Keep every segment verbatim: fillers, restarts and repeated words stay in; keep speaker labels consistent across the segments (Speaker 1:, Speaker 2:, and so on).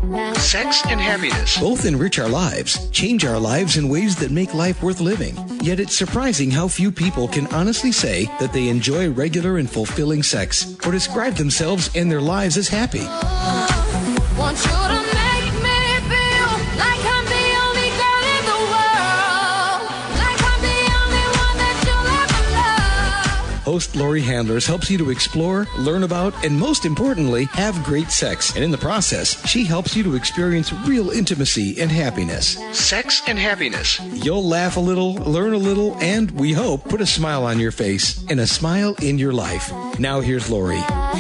Speaker 1: Sex and happiness.
Speaker 2: Both enrich our lives, change our lives in ways that make life worth living. Yet it's surprising how few people can honestly say that they enjoy regular and fulfilling sex or describe themselves and their lives as happy.
Speaker 3: Want you to make me feel like I'm the only girl in the world, like I'm the only one that you'll ever love.
Speaker 2: Host Lori Handlers helps you to explore, learn about, and most importantly, have great sex. And in the process, she helps you to experience real intimacy and happiness.
Speaker 1: Sex and happiness.
Speaker 2: You'll laugh a little, learn a little, and we hope put a smile on your face and a smile in your life. Now here's Lori.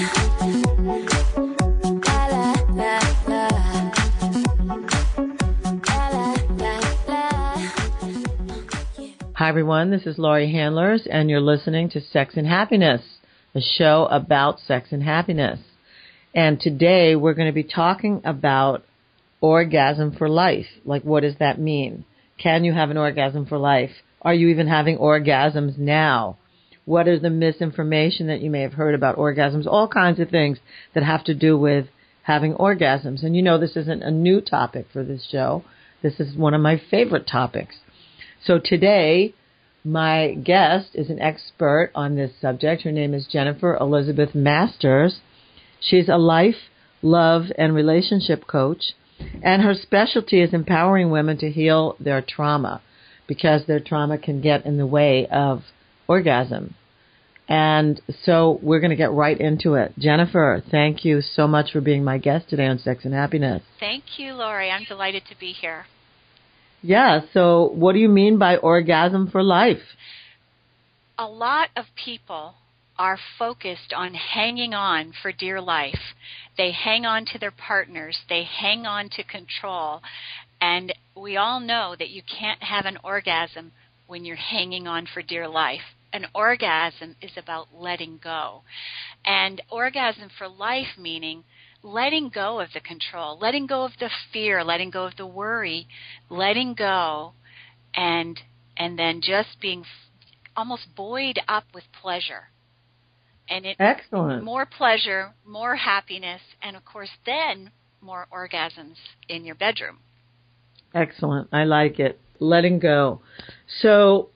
Speaker 4: Hi, everyone. This is Lori Handlers, and you're listening to Sex and Happiness, a show about sex and happiness. And today we're going to be talking about orgasm for life. Like, what does that mean? Can you have an orgasm for life? Are you even having orgasms now? What is the misinformation that you may have heard about orgasms? All kinds of things that have to do with having orgasms. And you know, this isn't a new topic for this show. This is one of my favorite topics. So today, my guest is an expert on this subject. Her name is Jennifer Elizabeth Masters. She's a life, love, and relationship coach, and her specialty is empowering women to heal their trauma because their trauma can get in the way of orgasm. And so we're going to get right into it. Jennifer, thank you so much for being my guest today on Sex and Happiness.
Speaker 5: Thank you, Lori. I'm delighted to be here.
Speaker 4: Yeah, so what do you mean by orgasm for life?
Speaker 5: A lot of people are focused on hanging on for dear life. They hang on to their partners. They hang on to control. And we all know that you can't have an orgasm when you're hanging on for dear life. An orgasm is about letting go. And orgasm for life meaning letting go of the control, letting go of the fear, letting go of the worry, letting go, and and then just being almost buoyed up with pleasure. And it
Speaker 4: Excellent.
Speaker 5: More pleasure, more happiness, and of course then more orgasms in your bedroom.
Speaker 4: Excellent. I like it. Letting go. So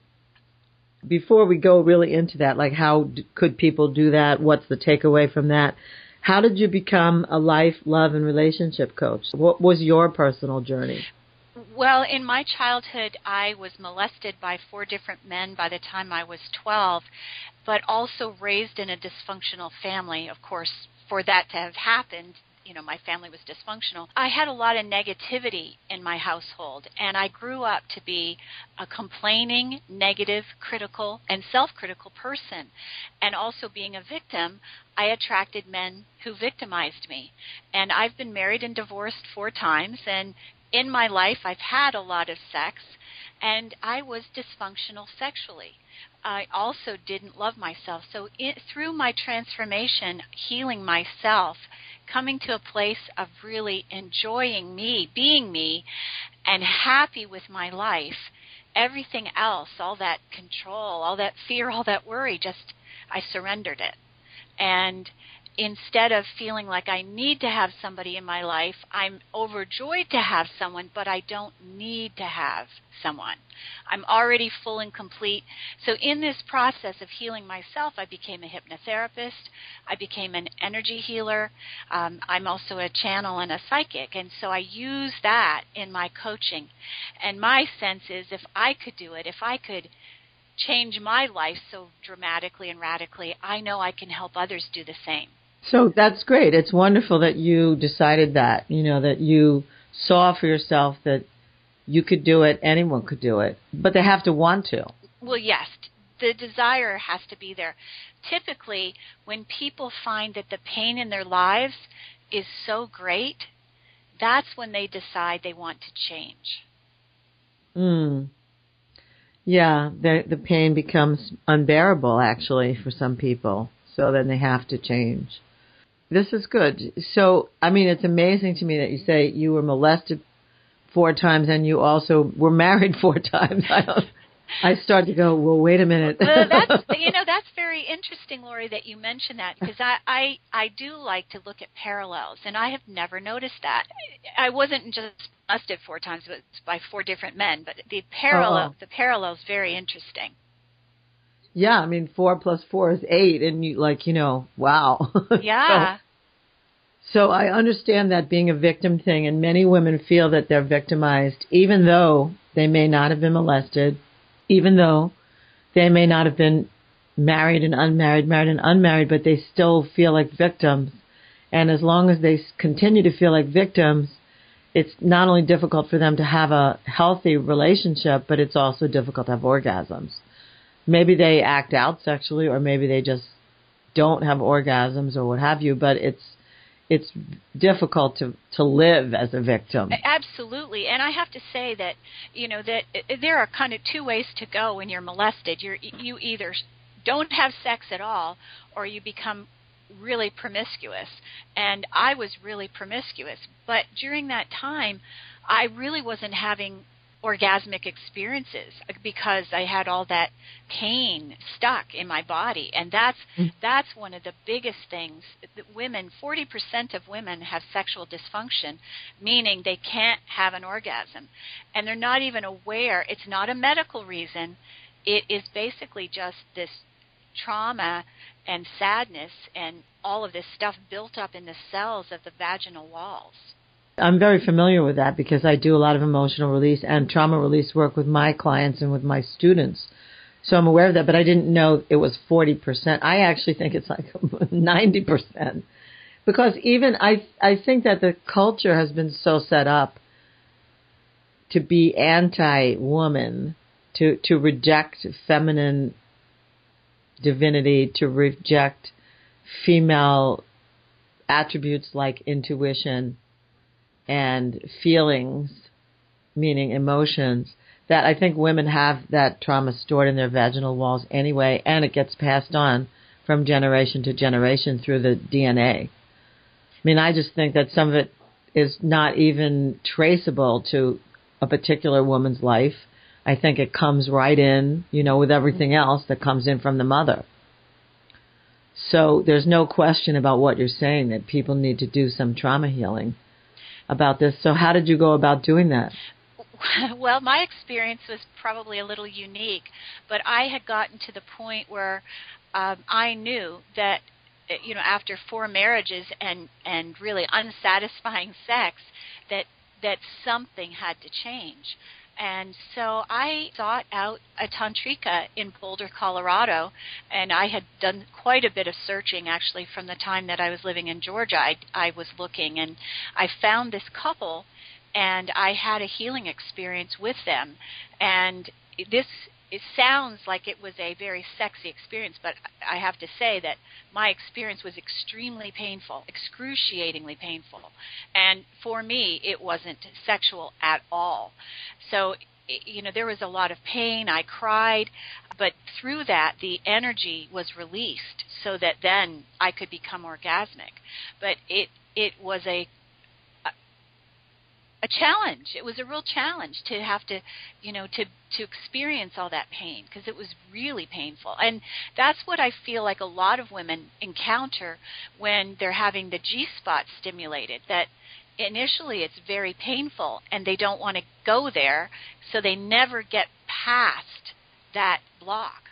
Speaker 4: before we go really into that, like how d- could people do that? What's the takeaway from that? How did you become a life, love, and relationship coach? What was your personal journey?
Speaker 5: Well, in my childhood, I was molested by four different men by the time I was twelve, but also raised in a dysfunctional family. Of course, for that to have happened, you know, my family was dysfunctional. I had a lot of negativity in my household, and I grew up to be a complaining, negative, critical, and self-critical person. And also being a victim, I attracted men who victimized me. And I've been married and divorced four times, and in my life I've had a lot of sex, and I was dysfunctional sexually. I also didn't love myself. So it, through my transformation, healing myself, coming to a place of really enjoying me, being me, and happy with my life, everything else, all that control, all that fear, all that worry, just I surrendered it. And instead of feeling like I need to have somebody in my life, I'm overjoyed to have someone, but I don't need to have someone. I'm already full and complete. So in this process of healing myself, I became a hypnotherapist. I became an energy healer. Um, I'm also a channel and a psychic, and so I use that in my coaching. And my sense is if I could do it, if I could change my life so dramatically and radically, I know I can help others do the same.
Speaker 4: So that's great. It's wonderful that you decided that, you know, that you saw for yourself that you could do it, anyone could do it, but they have to want to.
Speaker 5: Well, yes, the desire has to be there. Typically, when people find that the pain in their lives is so great, that's when they decide they want to change.
Speaker 4: Mm. Yeah, the, the pain becomes unbearable, actually, for some people, so then they have to change. This is good. So, I mean, it's amazing to me that you say you were molested four times and you also were married four times. I don't, I start to go, well, wait a minute.
Speaker 5: Well, that's you know that's very interesting, Lori, that you mentioned that, because I, I I do like to look at parallels, and I have never noticed that. I wasn't just molested four times, but it's by four different men. But the parallel
Speaker 4: Uh-oh.
Speaker 5: the parallel is very interesting.
Speaker 4: Yeah, I mean, four plus four is eight, and you like, you know, wow.
Speaker 5: Yeah.
Speaker 4: so, so I understand that being a victim thing, and many women feel that they're victimized, even though they may not have been molested, even though they may not have been married and unmarried, married and unmarried, but they still feel like victims. And as long as they s- continue to feel like victims, it's not only difficult for them to have a healthy relationship, but it's also difficult to have orgasms. Maybe they act out sexually, or maybe they just don't have orgasms or what have you, but it's it's difficult to, to live as a victim.
Speaker 5: Absolutely. And I have to say that, you know, that there are kind of two ways to go when you're molested. You're, you either don't have sex at all, or you become really promiscuous. And I was really promiscuous. But during that time, I really wasn't having orgasmic experiences because I had all that pain stuck in my body. And that's
Speaker 4: Mm.
Speaker 5: that's one of the biggest things that women, forty percent of women have sexual dysfunction, meaning they can't have an orgasm. And they're not even aware. It's not a medical reason. It is basically just this trauma and sadness and all of this stuff built up in the cells of the vaginal walls.
Speaker 4: I'm very familiar with that because I do a lot of emotional release and trauma release work with my clients and with my students. So I'm aware of that, but I didn't know it was forty percent. I actually think it's like ninety percent. Because even I I think that the culture has been so set up to be anti-woman, to, to reject feminine divinity, to reject female attributes like intuition and feelings, meaning emotions, that I think women have that trauma stored in their vaginal walls anyway, and it gets passed on from generation to generation through the D N A. I mean, I just think that some of it is not even traceable to a particular woman's life. I think it comes right in, you know, with everything else that comes in from the mother. So there's no question about what you're saying, that people need to do some trauma healing about this. So how did you go about doing that?
Speaker 5: Well, my experience was probably a little unique, but I had gotten to the point where um, I knew that, you know, after four marriages and, and really unsatisfying sex, that that something had to change. And so I sought out a tantrika in Boulder, Colorado, and I had done quite a bit of searching actually from the time that I was living in Georgia. I, I was looking, and I found this couple, and I had a healing experience with them. And this, it sounds like it was a very sexy experience, but I have to say that my experience was extremely painful, excruciatingly painful. And for me, it wasn't sexual at all. So, you know, there was a lot of pain. I cried. But through that, the energy was released so that then I could become orgasmic. But it it was a a challenge. It was a real challenge to have to, you know, to, to experience all that pain, because it was really painful. And that's what I feel like a lot of women encounter when they're having the G-spot stimulated, that initially it's very painful and they don't want to go there, so they never get past that block.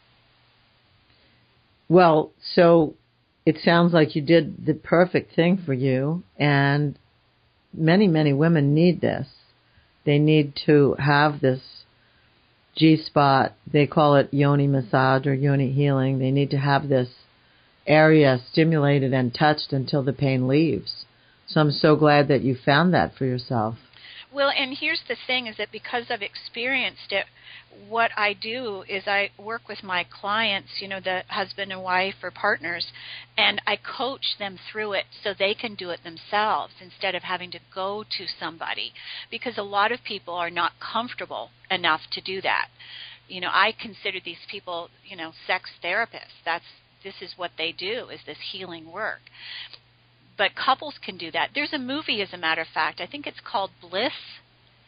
Speaker 4: Well, so it sounds like you did the perfect thing for you, and many, many women need this. They need to have this G-spot. They call it yoni massage or yoni healing. They need to have this area stimulated and touched until the pain leaves. So I'm so glad that you found that for yourself.
Speaker 5: Well, and here's the thing, is that because I've experienced it, what I do is I work with my clients, you know, the husband and wife or partners, and I coach them through it so they can do it themselves instead of having to go to somebody, because a lot of people are not comfortable enough to do that. You know, I consider these people, you know, sex therapists. That's this is what they do, is this healing work. But couples can do that. There's a movie, as a matter of fact, I think it's called Bliss,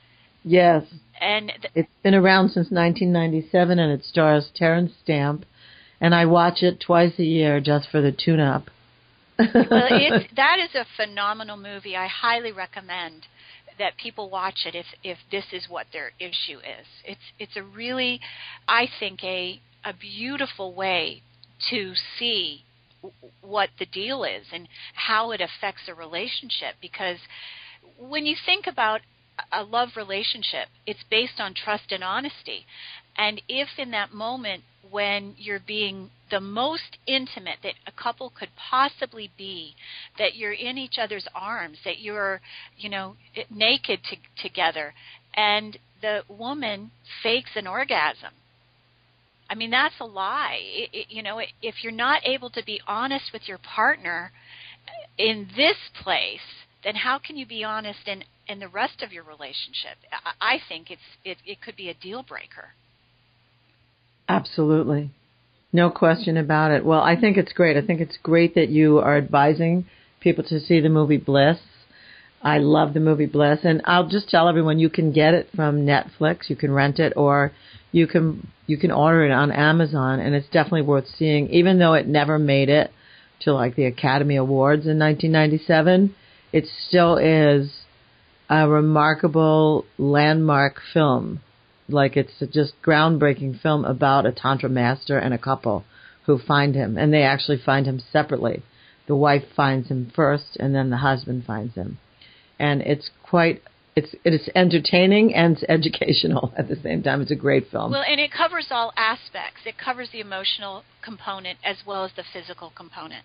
Speaker 4: Yes.
Speaker 5: And th-
Speaker 4: It's been around since nineteen ninety-seven, and it stars Terrence Stamp. And I watch it twice a year just for the tune-up.
Speaker 5: well, it's, that is a phenomenal movie. I highly recommend that people watch it if if this is what their issue is. It's it's a really, I think, a a beautiful way to see what the deal is and how it affects a relationship. Because when you think about a love relationship, it's based on trust and honesty. And if in that moment when you're being the most intimate that a couple could possibly be, that you're in each other's arms, that you're, you know, naked to, together, and the woman fakes an orgasm, I mean, that's a lie. It, it, you know, if you're not able to be honest with your partner in this place, then how can you be honest in, in the rest of your relationship? I, I think it's it, it could be a deal breaker.
Speaker 4: Absolutely. No question about it. Well, I think it's great. I think it's great that you are advising people to see the movie Bliss. I love the movie Bliss. And I'll just tell everyone you can get it from Netflix. You can rent it, or you can you can order it on Amazon, and it's definitely worth seeing. Even though it never made it to like the Academy Awards in nineteen ninety-seven, it still is a remarkable landmark film. Like, it's a just groundbreaking film about a Tantra master and a couple who find him. And they actually find him separately. The wife finds him first, and then the husband finds him. And it's quite, it's it's entertaining and it's educational at the same time. It's a great film.
Speaker 5: Well, and it covers all aspects. It covers the emotional component as well as the physical component.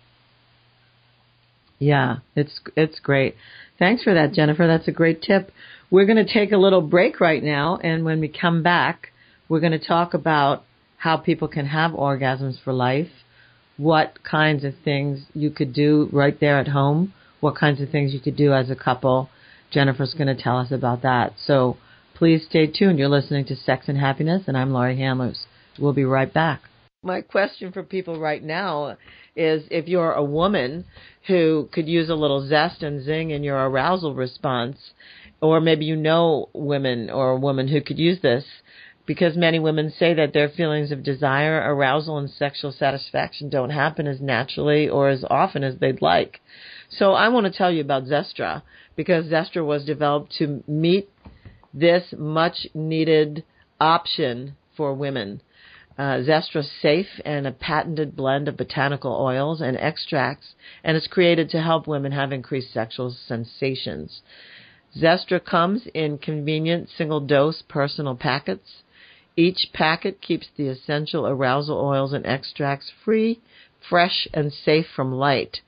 Speaker 4: Yeah, it's it's great. Thanks for that, Jennifer. That's a great tip. We're going to take a little break right now, and when we come back, we're going to talk about how people can have orgasms for life, what kinds of things you could do right there at home, what kinds of things you could do as a couple. Jennifer's going to tell us about that. So please stay tuned. You're listening to Sex and Happiness, and I'm Laurie Handlers. We'll be right back. My question for people right now is, if you're a woman who could use a little zest and zing in your arousal response, or maybe you know women or a woman who could use this, because many women say that their feelings of desire, arousal, and sexual satisfaction don't happen as naturally or as often as they'd like. So I want to tell you about Zestra, because Zestra was developed to meet this much-needed option for women. Uh, Zestra's safe and a patented blend of botanical oils and extracts, and it's created to help women have increased sexual sensations. Zestra comes in convenient single-dose personal packets. Each packet keeps the essential arousal oils and extracts free, fresh, and safe from light.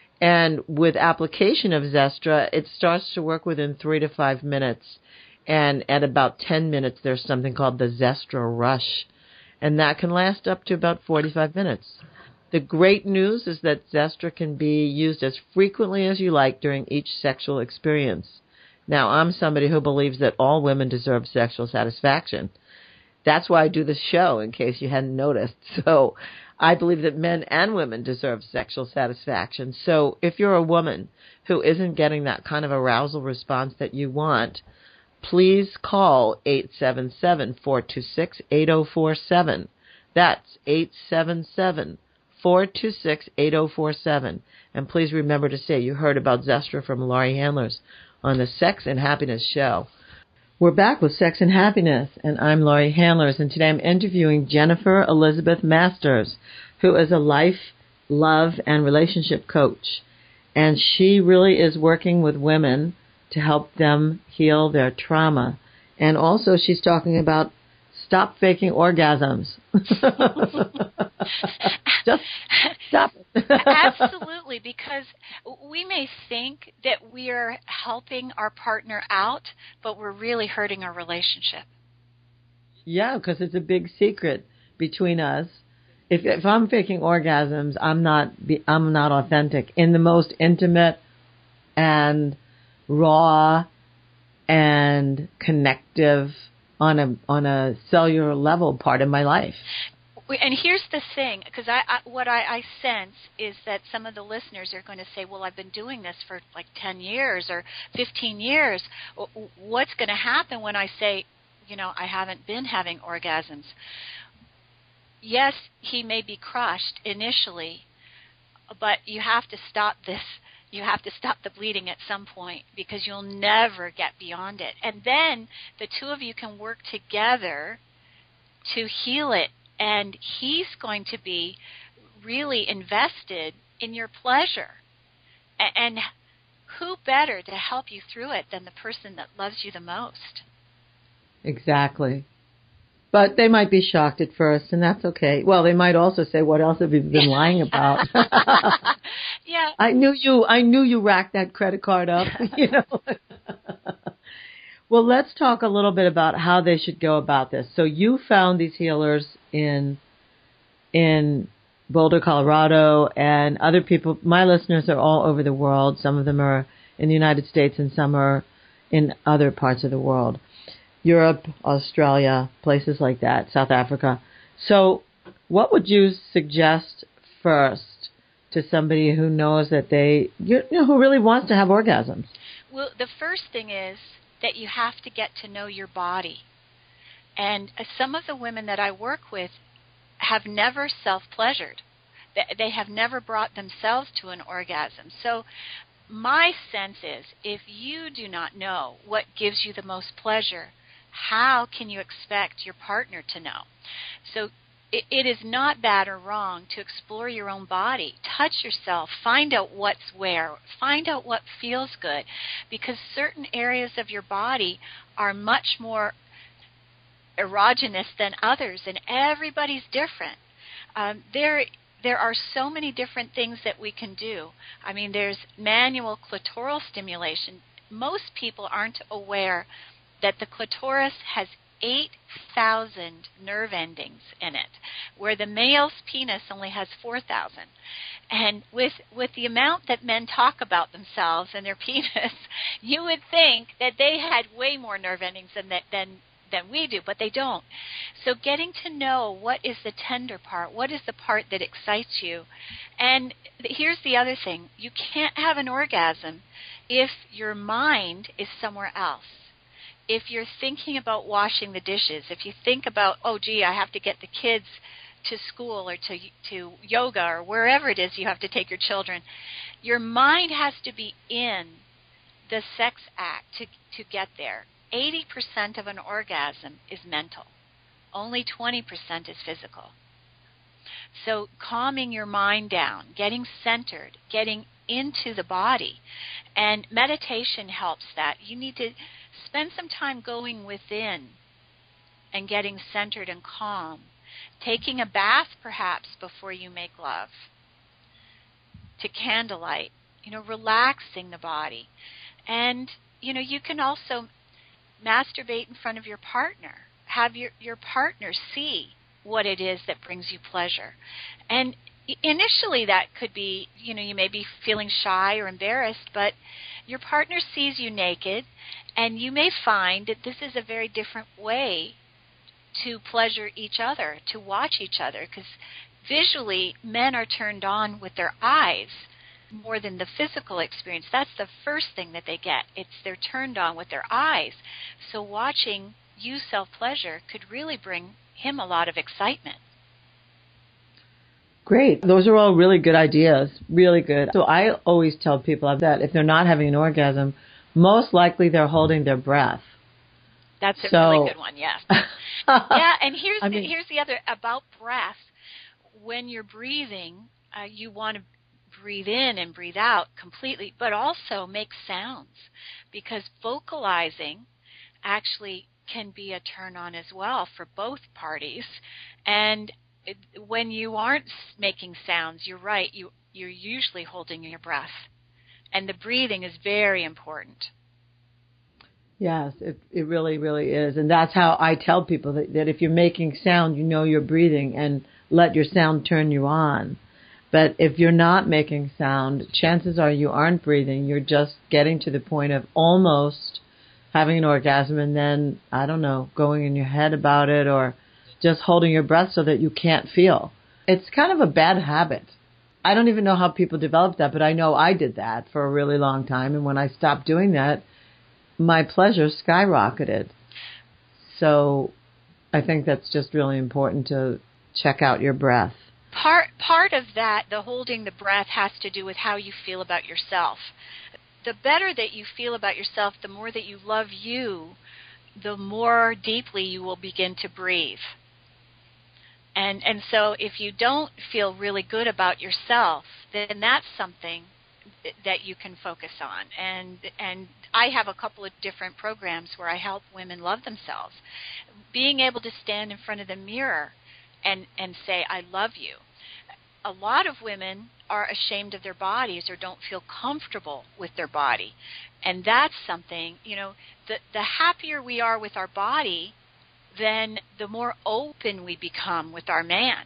Speaker 4: And with application of Zestra, it starts to work within three to five minutes. And at about ten minutes, there's something called the Zestra Rush. And that can last up to about forty-five minutes. The great news is that Zestra can be used as frequently as you like during each sexual experience. Now, I'm somebody who believes that all women deserve sexual satisfaction. That's why I do this show, in case you hadn't noticed. So I believe that men and women deserve sexual satisfaction. So if you're a woman who isn't getting that kind of arousal response that you want, please call eight seven seven, four two six, eight zero four seven. That's eight seven seven, four two six, eight zero four seven. And please remember to say you heard about Zestra from Laurie Handlers on the Sex and Happiness Show. We're back with Sex and Happiness, and I'm Laurie Handlers, and today I'm interviewing Jennifer Elizabeth Masters, who is a life, love, and relationship coach. And she really is working with women to help them heal their trauma. And also she's talking about stop faking orgasms. Just stop it.
Speaker 5: Absolutely, because we may think that we are helping our partner out, but we're really hurting our relationship.
Speaker 4: Yeah, because it's a big secret between us. If if I'm faking orgasms, I'm not I'm not authentic in the most intimate and raw and connective on a on a cellular level part of my life.
Speaker 5: We- And here's the thing, because I, I, what I, I sense is that some of the listeners are going to say, well, I've been doing this for like ten years or fifteen years. W- What's going to happen when I say, you know, I haven't been having orgasms? Yes, he may be crushed initially, but you have to stop this. You have to stop the bleeding at some point because you'll never get beyond it. And then the two of you can work together to heal it. And he's going to be really invested in your pleasure. And who better to help you through it than the person that loves you the most?
Speaker 4: Exactly. But they might be shocked at first, and that's okay. Well, they might also say, what else have you been lying about?
Speaker 5: Yeah.
Speaker 4: I knew you I knew you racked that credit card up, you know. Well, let's talk a little bit about how they should go about this. So you found these healers in in Boulder, Colorado, and other people. My listeners are all over the world. Some of them are in the United States, and some are in other parts of the world. Europe, Australia, places like that, South Africa. So what would you suggest first to somebody who knows that they, you know, who really wants to have orgasms?
Speaker 5: Well, the first thing is that you have to get to know your body. And uh, some of the women that I work with have never self-pleasured. They, they have never brought themselves to an orgasm. So my sense is if you do not know what gives you the most pleasure, how can you expect your partner to know? So it, it is not bad or wrong to explore your own body. Touch yourself. Find out what's where. Find out what feels good. Because certain areas of your body are much more erogenous than others, and everybody's different. Um, there there are so many different things that we can do. I mean, there's manual clitoral stimulation. Most people aren't aware that the clitoris has eight thousand nerve endings in it, where the male's penis only has four thousand. And with with the amount that men talk about themselves and their penis, you would think that they had way more nerve endings than that, than than we do, but they don't. So getting to know what is the tender part, what is the part that excites you. And here's the other thing. You can't have an orgasm if your mind is somewhere else. If you're thinking about washing the dishes, if you think about, oh, gee, I have to get the kids to school or to to yoga or wherever it is you have to take your children, your mind has to be in the sex act to, to get there. eighty percent of an orgasm is mental. Only twenty percent is physical. So calming your mind down, getting centered, getting into the body, and meditation helps that. You need to spend some time going within and getting centered and calm. Taking a bath perhaps before you make love. To candlelight, you know, relaxing the body. And, you know, you can also masturbate in front of your partner. Have your, your partner see what it is that brings you pleasure. And initially that could be, you know, you may be feeling shy or embarrassed, but your partner sees you naked, and you may find that this is a very different way to pleasure each other, to watch each other, because visually men are turned on with their eyes more than the physical experience. That's the first thing that they get. It's they're turned on with their eyes. So watching you self-pleasure could really bring him a lot of excitement.
Speaker 4: Great. Those are all really good ideas. Really good. So I always tell people that if they're not having an orgasm, most likely they're holding their breath.
Speaker 5: That's a
Speaker 4: so,
Speaker 5: really good one, yes. Yeah, and here's
Speaker 4: I
Speaker 5: the,
Speaker 4: mean,
Speaker 5: here's the other about breath. When you're breathing, uh, you want to breathe in and breathe out completely, but also make sounds, because vocalizing actually can be a turn on as well for both parties. And it, when you aren't making sounds, you're right, you, you're usually holding your breath. And the breathing is very important.
Speaker 4: Yes, it, it really, really is. And that's how I tell people that, that if you're making sound, you know you're breathing, and let your sound turn you on. But if you're not making sound, chances are you aren't breathing. You're just getting to the point of almost having an orgasm and then, I don't know, going in your head about it or just holding your breath so that you can't feel. It's kind of a bad habit. I don't even know how people develop that, but I know I did that for a really long time. And when I stopped doing that, my pleasure skyrocketed. So I think that's just really important to check out your breath.
Speaker 5: Part part of that, the holding the breath, has to do with how you feel about yourself. The better that you feel about yourself, the more that you love you, the more deeply you will begin to breathe. And and so if you don't feel really good about yourself, then that's something that you can focus on. And and I have a couple of different programs where I help women love themselves. Being able to stand in front of the mirror and, and say, I love you. A lot of women are ashamed of their bodies or don't feel comfortable with their body. And that's something, you know, the, the happier we are with our body, then the more open we become with our man.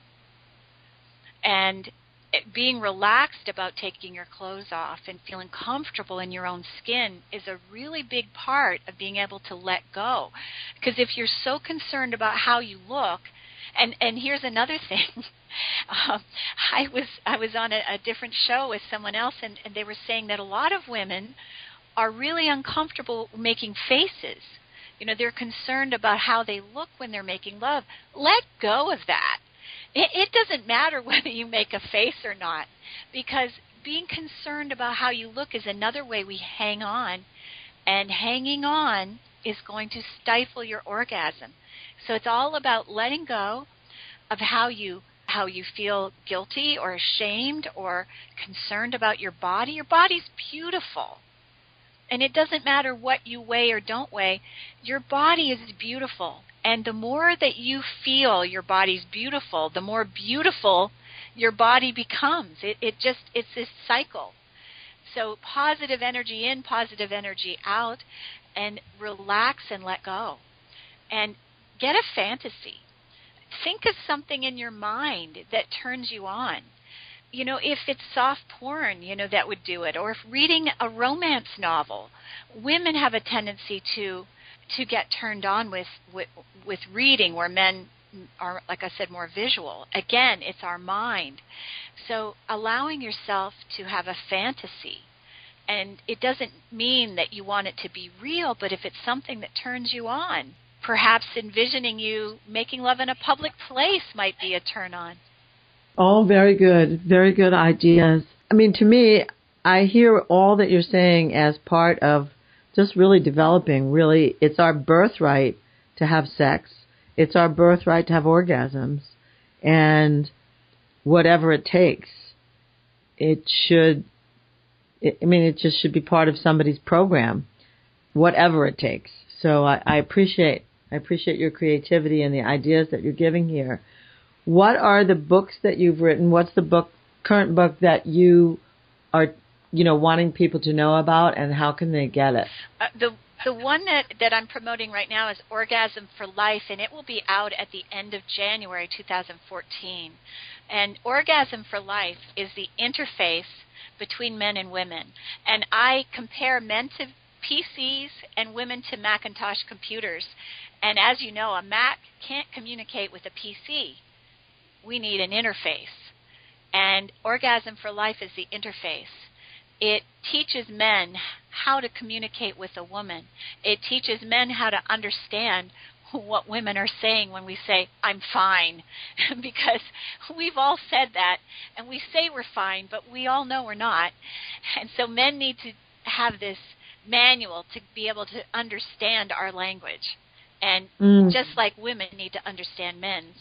Speaker 5: And being relaxed about taking your clothes off and feeling comfortable in your own skin is a really big part of being able to let go. Because if you're so concerned about how you look, and, and here's another thing. um, I was I was on a, a different show with someone else, and, and they were saying that a lot of women are really uncomfortable making faces. You know, they're concerned about how they look when they're making love. Let go of that. It, it doesn't matter whether you make a face or not, because being concerned about how you look is another way we hang on, and hanging on is going to stifle your orgasm. So it's all about letting go of how you how you feel guilty or ashamed or concerned about your body. Your body's beautiful. And it doesn't matter what you weigh or don't weigh. Your body is beautiful. And the more that you feel your body's beautiful, the more beautiful your body becomes. It, it just, it's this cycle. So positive energy in, positive energy out, and relax and let go. And get a fantasy. Think of something in your mind that turns you on. You know, if it's soft porn, you know, that would do it. Or if reading a romance novel. Women have a tendency to to get turned on with, with, with reading, where men are, like I said, more visual. Again, it's our mind. So allowing yourself to have a fantasy. And it doesn't mean that you want it to be real, but if it's something that turns you on, perhaps envisioning you making love in a public place might be a turn on.
Speaker 4: All very good, very good ideas. I mean, to me, I hear all that you're saying as part of just really developing. Really, it's our birthright to have sex. It's our birthright to have orgasms. And whatever it takes, it should, I mean, it just should be part of somebody's program, whatever it takes. So I, I appreciate, I appreciate your creativity and the ideas that you're giving here. What are the books that you've written? What's the book, current book that you are, you know, wanting people to know about, and how can they get it?
Speaker 5: Uh, the the one that, that I'm promoting right now is Orgasm for Life, and it will be out at the end of January two thousand fourteen. And Orgasm for Life is the interface between men and women. And I compare men to P Cs and women to Macintosh computers. And as you know, a Mac can't communicate with a P C. We need an interface. And Orgasm for Life is the interface. It teaches men how to communicate with a woman. It teaches men how to understand what women are saying when we say, I'm fine. Because we've all said that, and we say we're fine, but we all know we're not. And so men need to have this manual to be able to understand our language. And mm. just like women need to understand men's.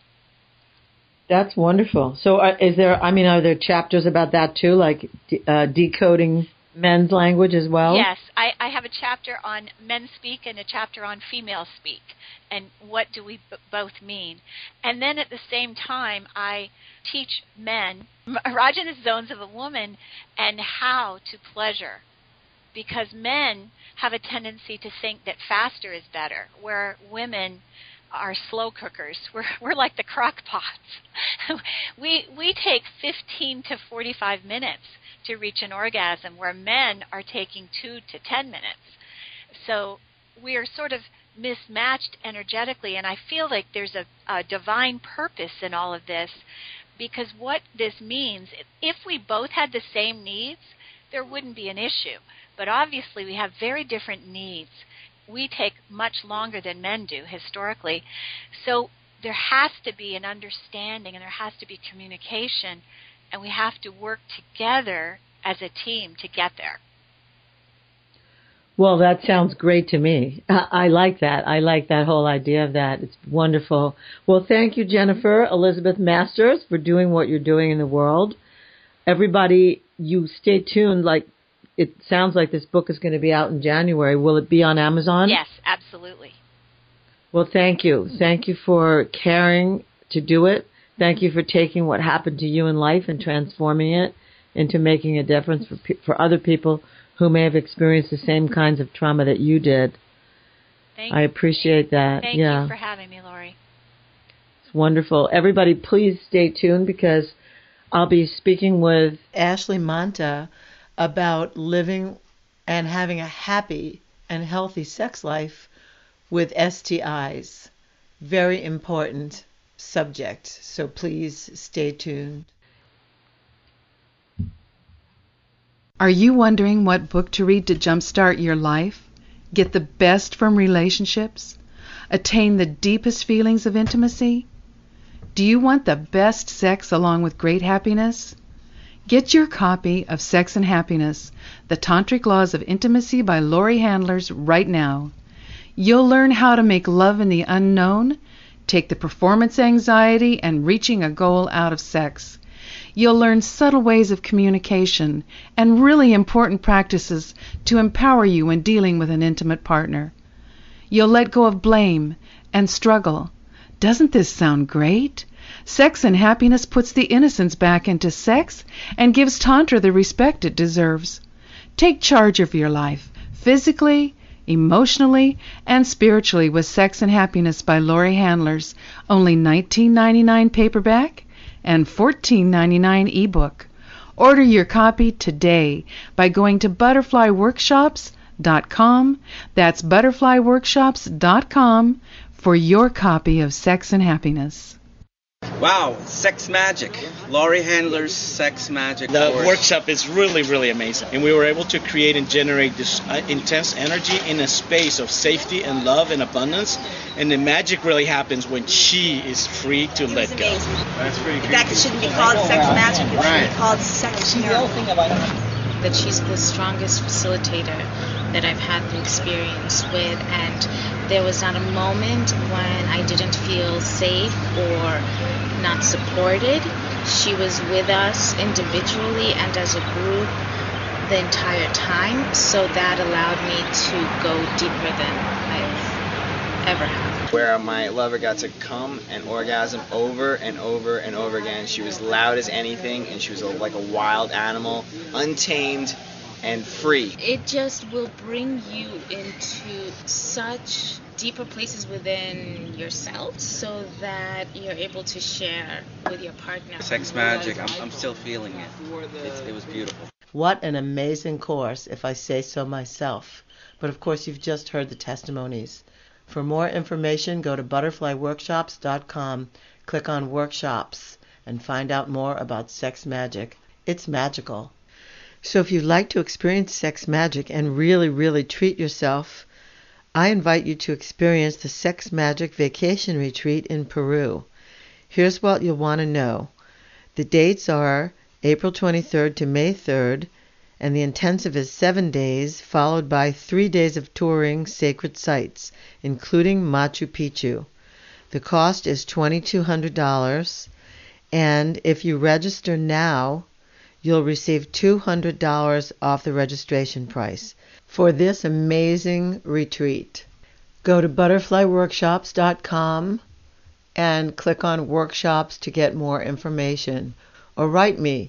Speaker 4: That's wonderful. So uh, is there, I mean, are there chapters about that too, like uh, decoding men's language as well?
Speaker 5: Yes. I, I have a chapter on men speak and a chapter on female speak, and what do we b- both mean. And then at the same time, I teach men erogenous zones of a woman and how to pleasure. Because men have a tendency to think that faster is better, where women are slow cookers. We're we're like the crock pots. we we take fifteen to forty-five minutes to reach an orgasm, where men are taking two to ten minutes. So we are sort of mismatched energetically, and I feel like there's a, a divine purpose in all of this, because what this means, if we both had the same needs, there wouldn't be an issue. But obviously we have very different needs. We take much longer than men do historically. So there has to be an understanding and there has to be communication, and we have to work together as a team to get there.
Speaker 4: Well, that sounds great to me. I, I like that. I like that whole idea of that. It's wonderful. Well, thank you, Jennifer Elizabeth Masters, for doing what you're doing in the world. Everybody, you stay tuned. Like, it sounds like this book is going to be out in January. Will it be on Amazon?
Speaker 5: Yes, absolutely.
Speaker 4: Well, thank you. Thank you for caring to do it. Thank you for taking what happened to you in life and transforming it into making a difference for for other people who may have experienced the same kinds of trauma that you did.
Speaker 5: Thank
Speaker 4: I appreciate that.
Speaker 5: Thank
Speaker 4: yeah.
Speaker 5: you for having me, Lori.
Speaker 4: It's wonderful. Everybody, please stay tuned, because I'll be speaking with Ashley Manta about living and having a happy and healthy sex life with S T Is. Very important subject, so please stay tuned.
Speaker 6: Are you wondering what book to read to jumpstart your life? Get the best from relationships? Attain the deepest feelings of intimacy? Do you want the best sex along with great happiness? Get your copy of Sex and Happiness, The Tantric Laws of Intimacy by Lori Handlers right now. You'll learn how to make love in the unknown, take the performance anxiety and reaching a goal out of sex. You'll learn subtle ways of communication and really important practices to empower you when dealing with an intimate partner. You'll let go of blame and struggle. Doesn't this sound great? Sex and Happiness puts the innocence back into sex and gives Tantra the respect it deserves. Take charge of your life, physically, emotionally, and spiritually with Sex and Happiness by Lori Handlers, only nineteen ninety-nine paperback and fourteen ninety-nine ebook. Order your copy today by going to butterfly workshops dot com. That's butterfly workshops dot com for your copy of Sex and Happiness.
Speaker 7: Wow, Sex Magic. Lori Handler's Sex Magic
Speaker 8: The
Speaker 7: course.
Speaker 8: workshop is really, really amazing. And we were able to create and generate this uh, intense energy in a space of safety and love and abundance. And the magic really happens when she is free to let go.
Speaker 7: That's pretty
Speaker 9: In fact, it shouldn't be called Sex Magic. It should be called Sex Miracle.
Speaker 10: That she's the strongest facilitator that I've had the experience with, and there was not a moment when I didn't feel safe or not supported. She was with us individually and as a group the entire time, so that allowed me to go deeper than I've ever had.
Speaker 11: Where my lover got to come and orgasm over and over and over again. She was loud as anything, and she was a, like a wild animal, untamed and free.
Speaker 10: It just will bring you into such deeper places within yourself so that you're able to share with your partner.
Speaker 7: Sex Magic, I'm, I'm still feeling it. It's, it was beautiful.
Speaker 4: What an amazing course, if I say so myself. But of course, you've just heard the testimonies. For more information, go to butterfly workshops dot com, click on Workshops, and find out more about Sex Magic. It's magical. So if you'd like to experience Sex Magic and really, really treat yourself, I invite you to experience the Sex Magic Vacation Retreat in Peru. Here's what you'll want to know. The dates are April twenty-third to May third, and the intensive is seven days, followed by three days of touring sacred sites, including Machu Picchu. The cost is two thousand two hundred dollars, and if you register now, you'll receive two hundred dollars off the registration price for this amazing retreat. Go to butterfly workshops dot com and click on Workshops to get more information, or write me,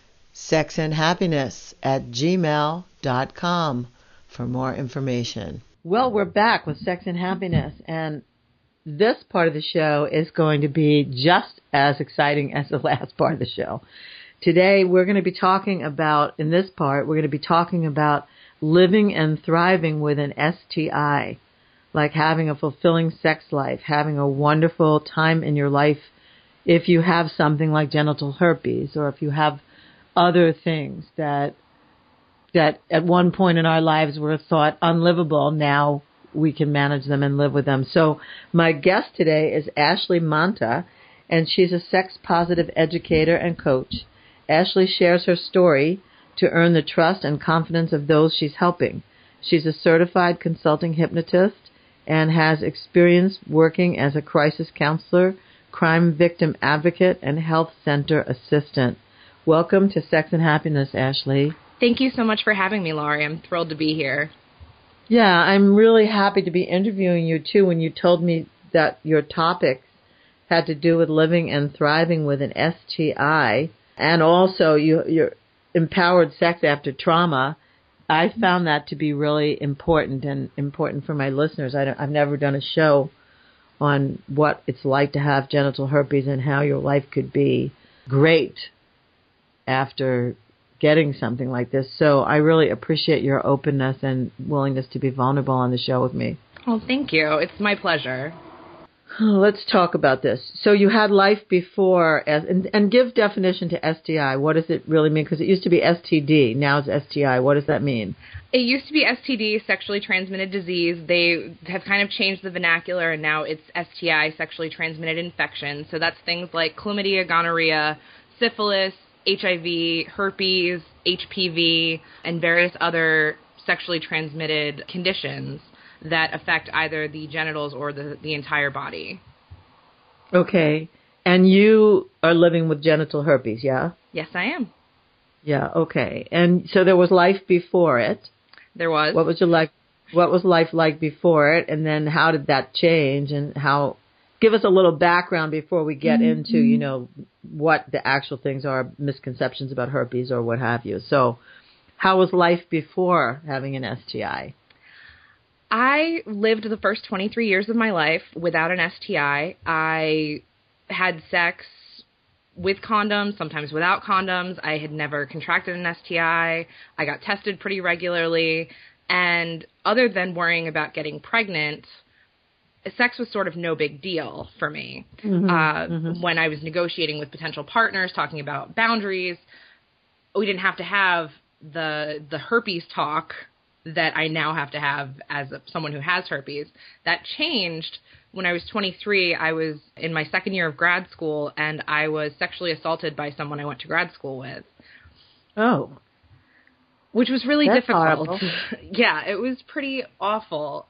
Speaker 4: sexandhappiness at gmail dot com for more information. Well, we're back with Sex and Happiness, and this part of the show is going to be just as exciting as the last part of the show. Today, we're going to be talking about, in this part, we're going to be talking about living and thriving with an S T I. like having a fulfilling sex life, having a wonderful time in your life if you have something like genital herpes, or if you have other things that that at one point in our lives were thought unlivable, now we can manage them and live with them. So my guest today is Ashley Manta, and she's a sex-positive educator and coach. Ashley shares her story to earn the trust and confidence of those she's helping. She's a certified consulting hypnotist and has experience working as a crisis counselor, crime victim advocate, and health center assistant. Welcome to Sex and Happiness, Ashley.
Speaker 12: Thank you so much for having me, Laurie. I'm thrilled to be here.
Speaker 4: Yeah, I'm really happy to be interviewing you, too, when you told me that your topics had to do with living and thriving with an S T I, and also you, your empowered sex after trauma. I found that to be really important and important for my listeners. I I've never done a show on what it's like to have genital herpes and how your life could be great after getting something like this. So I really appreciate your openness and willingness to be vulnerable on the show with me.
Speaker 12: Well, thank you. It's my pleasure.
Speaker 4: Let's talk about this. So you had life before, as, and, and give definition to S T I. What does it really mean? Because it used to be S T D. Now it's S T I. What does that mean?
Speaker 12: It used to be S T D, sexually transmitted disease. They have kind of changed the vernacular, and now it's S T I, sexually transmitted infection. So that's things like chlamydia, gonorrhea, syphilis, H I V, herpes, H P V, and various other sexually transmitted conditions that affect either the genitals or the, the entire body.
Speaker 4: Okay. And you are living with genital herpes, yeah?
Speaker 12: Yes, I am.
Speaker 4: Yeah, okay. And so there was life before it.
Speaker 12: There was.
Speaker 4: What was your life what was life like before it, and then how did that change, and how give us a little background before we get mm-hmm. into, you know, what the actual things are, misconceptions about herpes or what have you. So how was life before having an S T I?
Speaker 12: I lived the first twenty-three years of my life without an S T I. I had sex with condoms, sometimes without condoms. I had never contracted an S T I. I got tested pretty regularly. And other than worrying about getting pregnant, sex was sort of no big deal for me. Mm-hmm, uh, mm-hmm. When I was negotiating with potential partners, talking about boundaries, we didn't have to have the the herpes talk that I now have to have as a, someone who has herpes. That changed when I was twenty-three. I was in my second year of grad school, and I was sexually assaulted by someone I went to grad school with.
Speaker 4: Oh.
Speaker 12: Which was really
Speaker 4: That's
Speaker 12: difficult.
Speaker 4: horrible.
Speaker 12: Yeah, it was pretty awful.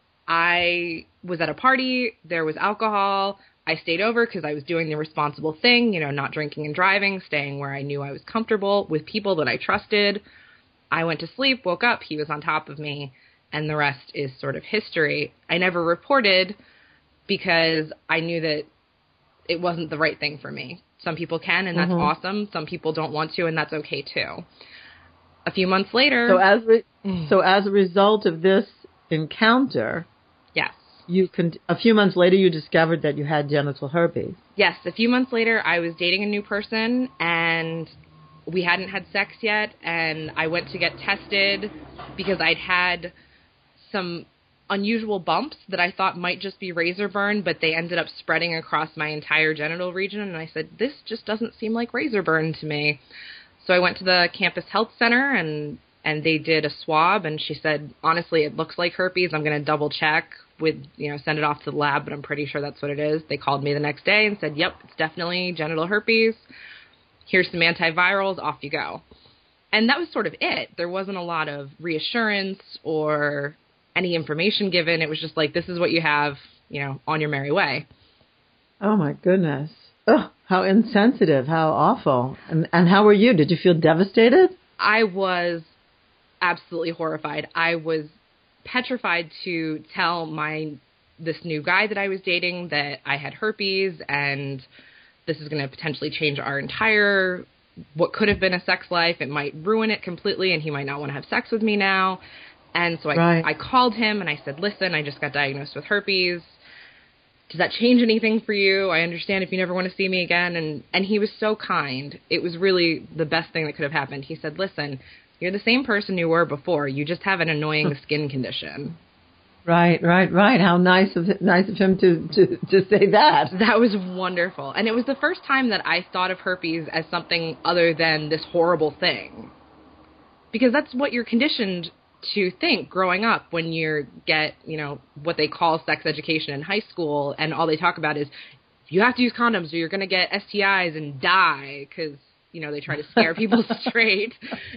Speaker 12: I was at a party. There was alcohol. I stayed over because I was doing the responsible thing, you know, not drinking and driving, staying where I knew I was comfortable with people that I trusted. I went to sleep, woke up, he was on top of me, and the rest is sort of history. I never reported because I knew that it wasn't the right thing for me. Some people can, and that's mm-hmm. awesome. Some people don't want to, and that's okay too. A few months later...
Speaker 4: So as re- so as a result of this encounter...
Speaker 12: Yes.
Speaker 4: You con- a few months later, you discovered that you had genital herpes.
Speaker 12: Yes. A few months later, I was dating a new person, and we hadn't had sex yet, and I went to get tested because I'd had some unusual bumps that I thought might just be razor burn, but they ended up spreading across my entire genital region, and I said, this just doesn't seem like razor burn to me. So I went to the campus health center, and, and they did a swab, and she said, honestly, it looks like herpes. I'm going to double check with, you know, send it off to the lab, but I'm pretty sure that's what it is. They called me the next day and said, yep, it's definitely genital herpes. Here's some antivirals, off you go. And that was sort of it. There wasn't a lot of reassurance or any information given. It was just like, this is what you have, you know, on your merry way.
Speaker 4: Oh, my goodness. Oh, how insensitive, how awful. And, and how were you? Did you feel devastated?
Speaker 12: I was absolutely horrified. I was petrified to tell my this new guy that I was dating that I had herpes and this is going to potentially change our entire, what could have been a sex life. It might ruin it completely, and he might not want to have sex with me now. And so I,
Speaker 4: right.
Speaker 12: I called him, and I said, listen, I just got diagnosed with herpes. Does that change anything for you? I understand if you never want to see me again. And, and he was so kind. It was really the best thing that could have happened. He said, listen, you're the same person you were before. You just have an annoying skin condition.
Speaker 4: Right, right, right. How nice of nice of him to, to, to say that.
Speaker 12: That was wonderful. And it was the first time that I thought of herpes as something other than this horrible thing. Because that's what you're conditioned to think growing up when you get, you know, what they call sex education in high school, and all they talk about is you have to use condoms or you're going to get S T Is and die because, you know, they try to scare people straight.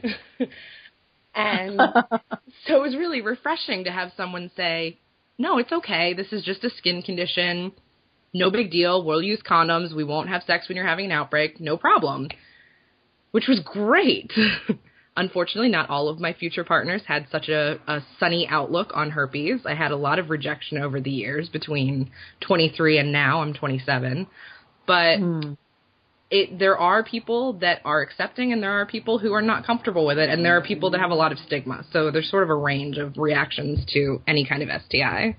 Speaker 12: And so it was really refreshing to have someone say, no, it's okay. This is just a skin condition. No big deal. We'll use condoms. We won't have sex when you're having an outbreak. No problem. Which was great. Unfortunately, not all of my future partners had such a, a sunny outlook on herpes. I had a lot of rejection over the years between twenty-three and now. I'm twenty-seven. But mm. it, there are people that are accepting and there are people who are not comfortable with it. And there are people that have a lot of stigma. So there's sort of a range of reactions to any kind of S T I.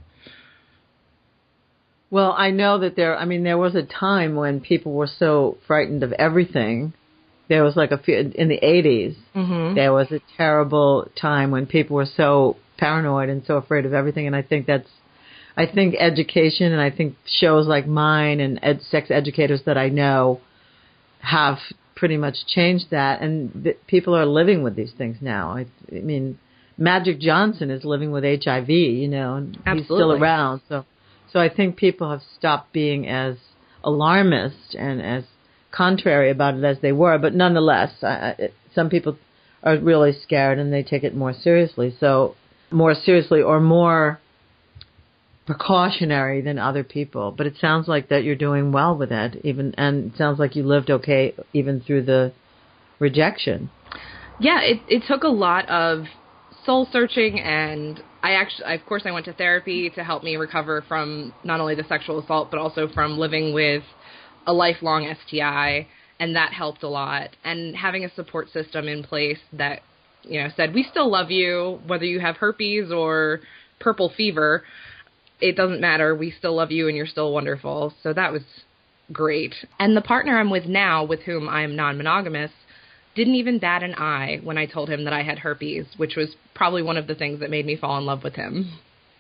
Speaker 4: Well, I know that there, I mean, there was a time when people were so frightened of everything. There was like a few, in the eighties, mm-hmm. there was a terrible time when people were so paranoid and so afraid of everything. And I think that's, I think education and I think shows like mine and ed, sex educators that I know have pretty much changed that. And th- people are living with these things now. I, I mean, Magic Johnson is living with H I V, you know, and
Speaker 12: Absolutely.
Speaker 4: He's still around. So, so I think people have stopped being as alarmist and as contrary about it as they were, but nonetheless, uh, it, some people are really scared and they take it more seriously. So more seriously or more precautionary than other people. But it sounds like that you're doing well with it, even, and it sounds like you lived okay even through the rejection.
Speaker 12: Yeah, it, it took a lot of soul searching, and I actually, of course, I went to therapy to help me recover from not only the sexual assault, but also from living with a lifelong S T I, and that helped a lot. And having a support system in place that, you know, said, we still love you, whether you have herpes or purple fever, it doesn't matter. We still love you and you're still wonderful. So that was great. And the partner I'm with now, with whom I'm non-monogamous, didn't even bat an eye when I told him that I had herpes, which was probably one of the things that made me fall in love with him.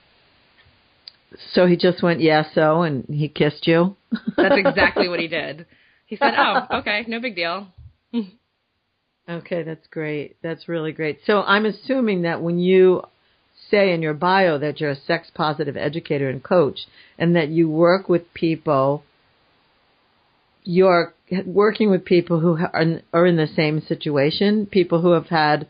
Speaker 4: So he just went, yeah, so, and he kissed you?
Speaker 12: That's exactly what he did. He said, oh, okay, no big deal.
Speaker 4: Okay, that's great. That's really great. So I'm assuming that when you say in your bio that you're a sex-positive educator and coach and that you work with people, you're working with people who are, are in the same situation, people who have had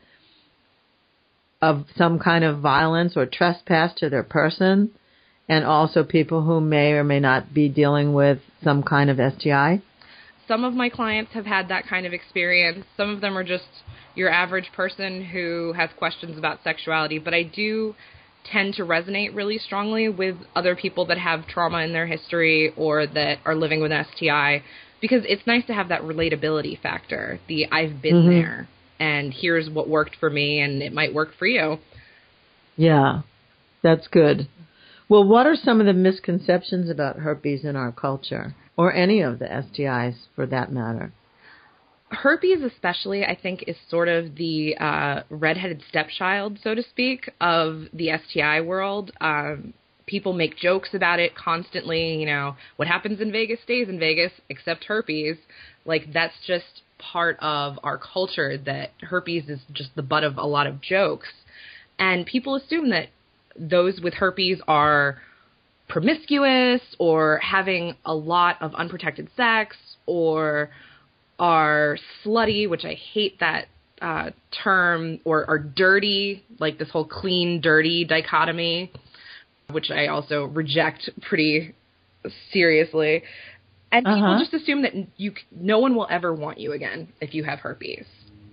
Speaker 4: of some kind of violence or trespass to their person, and also people who may or may not be dealing with some kind of S T I?
Speaker 12: Some of my clients have had that kind of experience. Some of them are just your average person who has questions about sexuality. But I do tend to resonate really strongly with other people that have trauma in their history or that are living with an S T I, because it's nice to have that relatability factor. The I've been mm-hmm. there, and here's what worked for me, and it might work for you.
Speaker 4: Yeah, that's good. Well, what are some of the misconceptions about herpes in our culture, or any of the S T Is for that matter?
Speaker 12: Herpes especially, I think, is sort of the uh, redheaded stepchild, so to speak, of the S T I world. Um, people make jokes about it constantly. You know, what happens in Vegas stays in Vegas, except herpes. Like, that's just part of our culture, that herpes is just the butt of a lot of jokes. And people assume that those with herpes are promiscuous or having a lot of unprotected sex or are slutty, which I hate that uh, term, or are dirty, like this whole clean, dirty dichotomy, which I also reject pretty seriously. And uh-huh. people just assume that you, no one will ever want you again if you have herpes.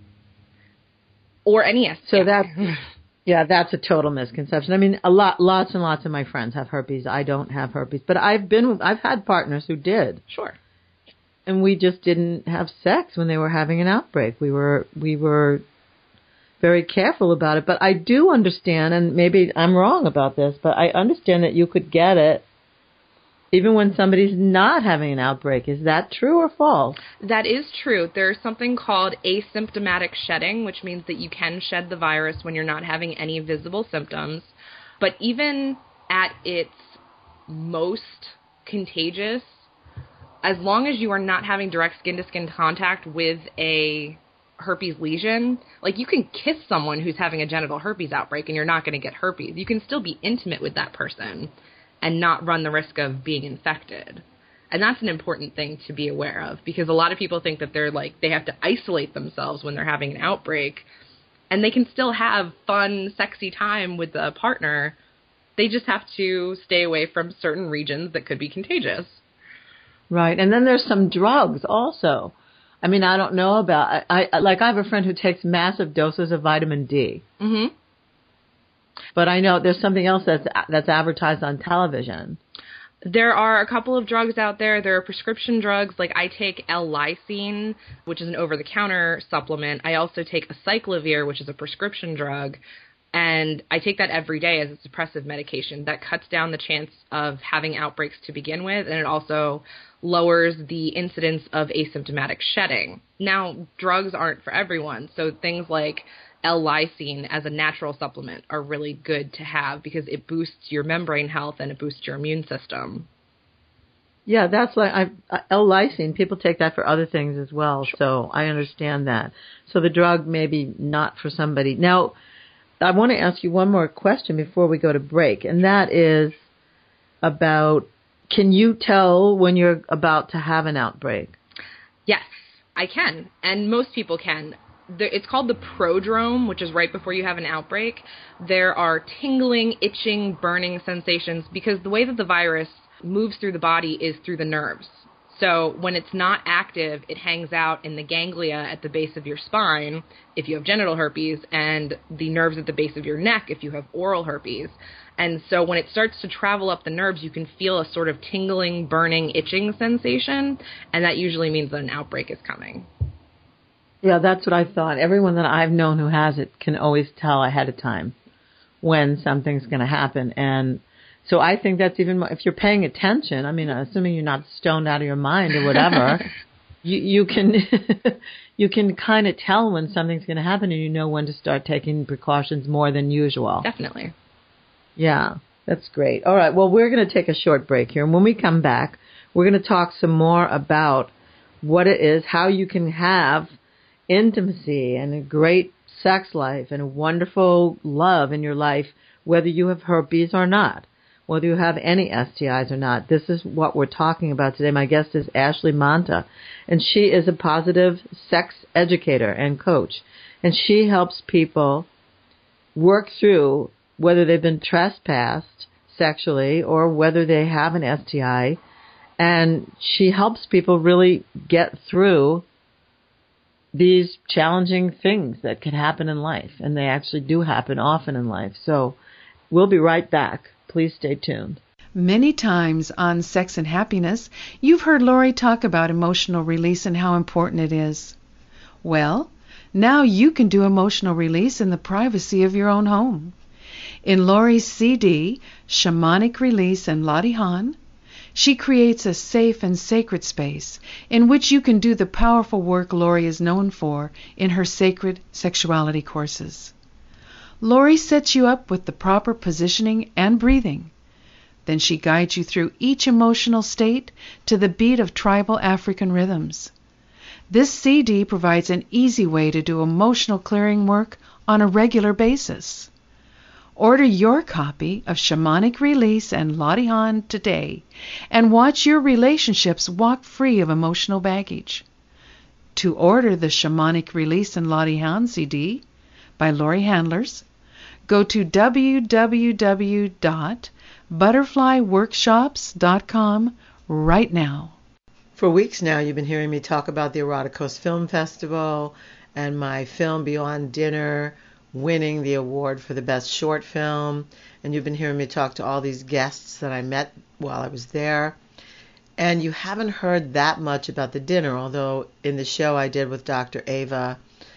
Speaker 12: Or any S T I.
Speaker 4: So that... Yeah, that's a total misconception. I mean, a lot, lots and lots of my friends have herpes. I don't have herpes, but I've been, I've had partners who did.
Speaker 12: Sure.
Speaker 4: And we just didn't have sex when they were having an outbreak. We were, we were very careful about it. But I do understand, and maybe I'm wrong about this, but I understand that you could get it even when somebody's not having an outbreak. Is that true or false?
Speaker 12: That is true. There's something called asymptomatic shedding, which means that you can shed the virus when you're not having any visible symptoms. But even at its most contagious, as long as you are not having direct skin-to-skin contact with a herpes lesion. Like, you can kiss someone who's having a genital herpes outbreak and you're not going to get herpes. You can still be intimate with that person and not run the risk of being infected. And that's an important thing to be aware of, because a lot of people think that they're like, they have to isolate themselves when they're having an outbreak, and they can still have fun, sexy time with a partner. They just have to stay away from certain regions that could be contagious.
Speaker 4: Right. And then there's some drugs also. I mean, I don't know about, I, I like I have a friend who takes massive doses of vitamin D.
Speaker 12: Mm-hmm.
Speaker 4: But I know there's something else that's that's advertised on television.
Speaker 12: There are a couple of drugs out there. There are prescription drugs, like I take L-lysine, which is an over-the-counter supplement. I also take acyclovir, which is a prescription drug, and I take that every day as a suppressive medication. That cuts down the chance of having outbreaks to begin with, and it also lowers the incidence of asymptomatic shedding. Now, drugs aren't for everyone, so things like L-lysine as a natural supplement are really good to have because it boosts your membrane health and it boosts your immune system.
Speaker 4: Yeah, that's why I L-lysine, people take that for other things as well, sure. So I understand that. So the drug maybe not for somebody. Now, I want to ask you one more question before we go to break, and that is about, can you tell when you're about to have an outbreak?
Speaker 12: Yes, I can, and most people can. It's called the prodrome, which is right before you have an outbreak. There are tingling, itching, burning sensations because the way that the virus moves through the body is through the nerves. So when it's not active, it hangs out in the ganglia at the base of your spine if you have genital herpes, and the nerves at the base of your neck if you have oral herpes. And so when it starts to travel up the nerves, you can feel a sort of tingling, burning, itching sensation, and that usually means that an outbreak is coming.
Speaker 4: Yeah, that's what I thought. Everyone that I've known who has it can always tell ahead of time when something's going to happen. And so I think that's even more, if you're paying attention, I mean, assuming you're not stoned out of your mind or whatever, you, you can you can kind of tell when something's going to happen, and you know when to start taking precautions more than usual.
Speaker 12: Definitely.
Speaker 4: Yeah, that's great. All right, well, we're going to take a short break here. And when we come back, we're going to talk some more about what it is, how you can have intimacy and a great sex life and a wonderful love in your life, whether you have herpes or not, whether you have any S T Is or not. This is what we're talking about today. My guest is Ashley Manta, and she is a positive sex educator and coach, and she helps people work through whether they've been trespassed sexually or whether they have an S T I, and she helps people really get through these challenging things that can happen in life, and they actually do happen often in life. So we'll be right back. Please stay tuned.
Speaker 6: Many times on Sex and Happiness, you've heard Lori talk about emotional release and how important it is. Well, now you can do emotional release in the privacy of your own home. In Lori's C D, Shamanic Release and Latihan, she creates a safe and sacred space in which you can do the powerful work Lori is known for in her sacred sexuality courses. Lori sets you up with the proper positioning and breathing. Then she guides you through each emotional state to the beat of tribal African rhythms. This C D provides an easy way to do emotional clearing work on a regular basis. Order your copy of Shamanic Release and Latihan today and watch your relationships walk free of emotional baggage. To order the Shamanic Release and Latihan C D by Lori Handlers, go to w w w dot butterfly workshops dot com right now.
Speaker 4: For weeks now, you've been hearing me talk about the Eroticos Film Festival and my film Beyond Dinner winning the award for the best short film. And you've been hearing me talk to all these guests that I met while I was there. And you haven't heard that much about the dinner, although in the show I did with Doctor Ava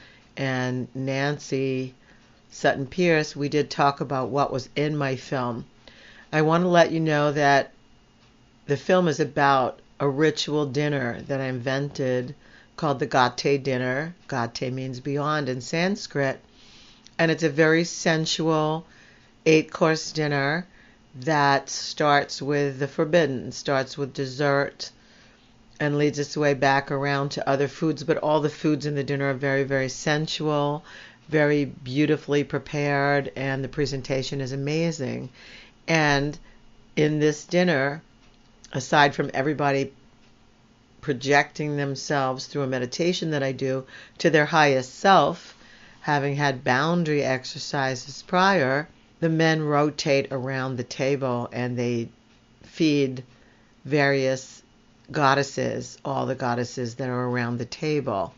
Speaker 4: and Nancy Sutton Pierce, we did talk about what was in my film. I want to let you know that the film is about a ritual dinner that I invented called the Gate dinner. Gate means beyond in Sanskrit. And it's a very sensual eight-course dinner. that starts with the forbidden, starts with dessert, and leads its way back around to other foods. But all the foods in the dinner are very, very sensual, very beautifully prepared, and the presentation is amazing. And in this dinner, aside from everybody projecting themselves through a meditation that I do to their highest self, having had boundary exercises prior, the men rotate around the table and they feed various goddesses, all the goddesses that are around the table.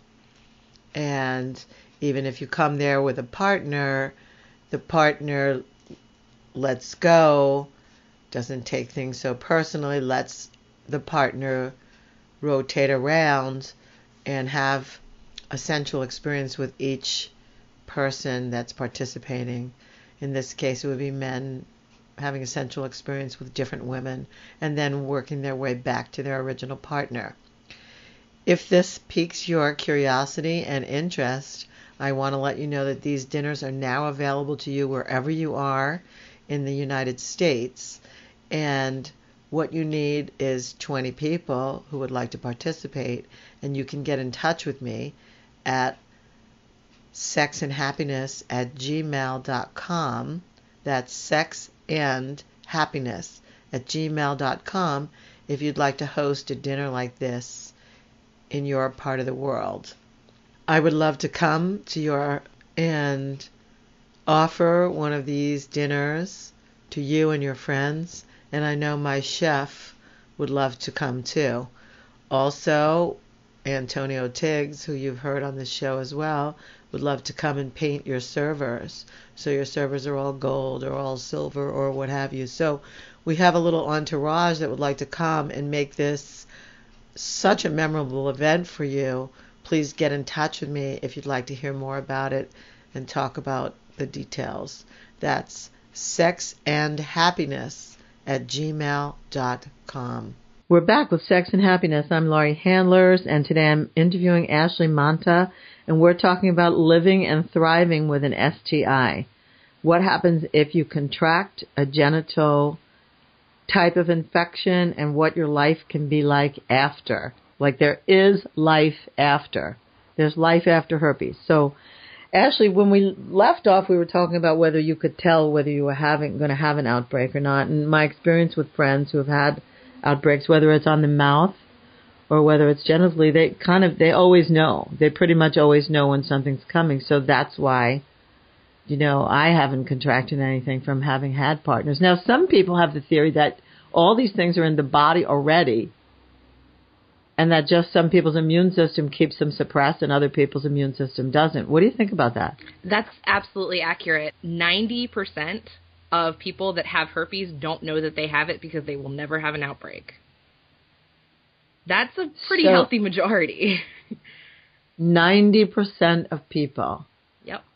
Speaker 4: And even if you come there with a partner, the partner lets go, doesn't take things so personally, lets the partner rotate around and have a sensual experience with each person that's participating. In this case, it would be men having a sensual experience with different women and then working their way back to their original partner. If this piques your curiosity and interest, I want to let you know that these dinners are now available to you wherever you are in the United States. And what you need is twenty people who would like to participate, and you can get in touch with me at sexandhappiness at gmail dot com. That's sex and happiness at gmail dot com if you'd like to host a dinner like this in your part of the world. I would love to come to your and offer one of these dinners to you and your friends, and I know my chef would love to come too. Also, Antonio Tiggs, who you've heard on this show as well, would love to come and paint your servers. So your servers are all gold or all silver or what have you. So we have a little entourage that would like to come and make this such a memorable event for you. Please get in touch with me if you'd like to hear more about it and talk about the details. That's sexandhappiness at gmail dot com. We're back with Sex and Happiness. I'm Laurie Handlers, and today I'm interviewing Ashley Manta, and we're talking about living and thriving with an S T I. What happens if you contract a genital type of infection and what your life can be like after. Like there is life after. There's life after herpes. So, Ashley, when we left off, we were talking about whether you could tell whether you were having going to have an outbreak or not. And my experience with friends who have had outbreaks, whether it's on the mouth or whether it's genitally, they kind of, they always know. They pretty much always know when something's coming. So that's why, you know, I haven't contracted anything from having had partners. Now, some people have the theory that all these things are in the body already and that just some people's immune system keeps them suppressed and other people's immune system doesn't. What do you think about that?
Speaker 12: That's absolutely accurate. ninety percent of people that have herpes don't know that they have it because they will never have an outbreak. That's a pretty
Speaker 4: So,
Speaker 12: healthy majority.
Speaker 4: ninety percent of people
Speaker 12: Yep.